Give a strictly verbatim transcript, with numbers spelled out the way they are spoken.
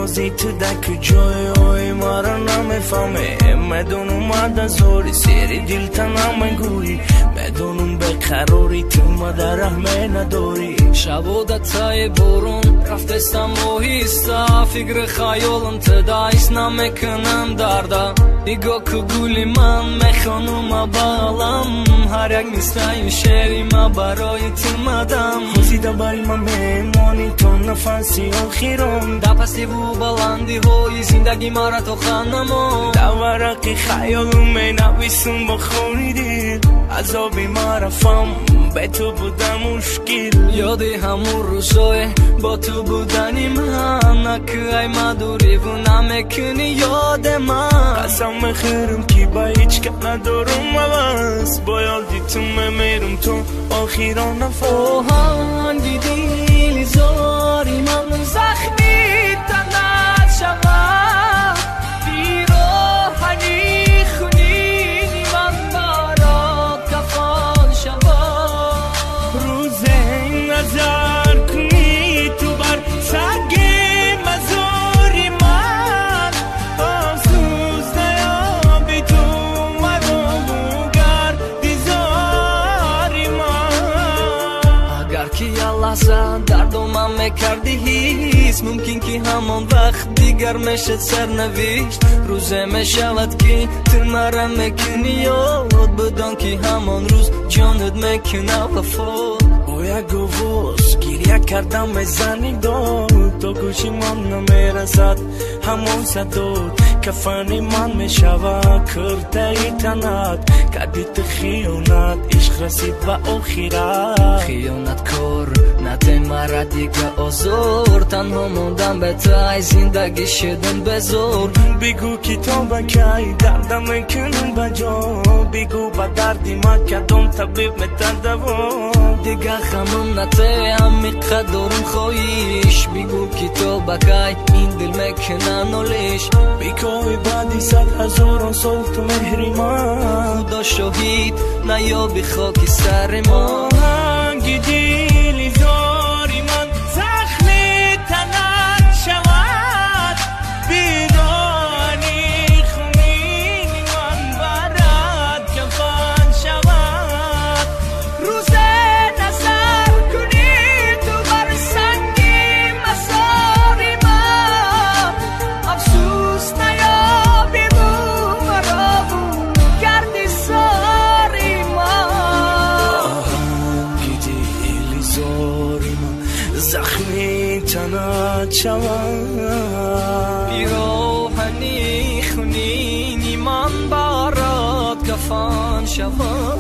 بازی تو دک جای های ما را نمیفهمه مدونم ماده زوری سیری دل تنم گویی مدونم به قراری تو ما در رحمه نداری شبودت تای برون رفتستم و هیستا فکر خیالم تدایس نمیکنم دردا نگاه که گولی من میخوانم بالم هر یک میستای شعری ما برای تو مدم خوزیده باری ما میمانی تو نفسی آخیرم در پستی و بلندی های زندگی ما را تو خانمو در ورقی خیالم می نویسم با خونی دید عذابی ما رفم به تو بودم مشکل یادی همون روزای با تو بودنی من نکه ای مدوری و نمیکنی یاد من قسم میخورم که با هیچ که ندارم عوض با یادی تو میمیرم تو آخیران نفس آهنگی دیلی زاری من زخمی تنت شود بیروحنی خونینی من برات کفان شود روز نظر کنی تو بر سگ مزاری من آسوز نیابی تو مدو گردی زاری من اگر که یه لحظه دردو من میکردی هیست ممکن که همان وقت دیگر میشد سرنوشت روزه میشود که تو مرا میکنی یاد بدان که همان روز جانت میکنه وفات با یک گوز گریه کردم میزنی داد تو گوشی من نمیرسد همون صداد کفانی من میشود کرده ای تنت کردی تو خیانت عشق رسید و آخرت خیانت کار نده مرا دیگه آزار تنها موندم به تای زندگی شدن بزار بگو که تو بکی دردم میکنم بجا بگو با دردی ما کدام طبیب میتدوم دیگه خمم نته همی قدرم خواهیش بگو که تو بکی این دل میکنه نولیش بگوی بعدی صد هزاران سال تو مهری من خدا شهید نیابی خاکی سر ما آهنگی دیلی زاری من زخمی تنت شود بیرانی خونینی من برد کفن شود روز نظر کنی تو بر سنگی مساری من افسوس نیابی بو مرا بو گردی ساری من آهنگی دیلی زاری من زخمی تنت شود بیروحنی خونینی من برات کفن شود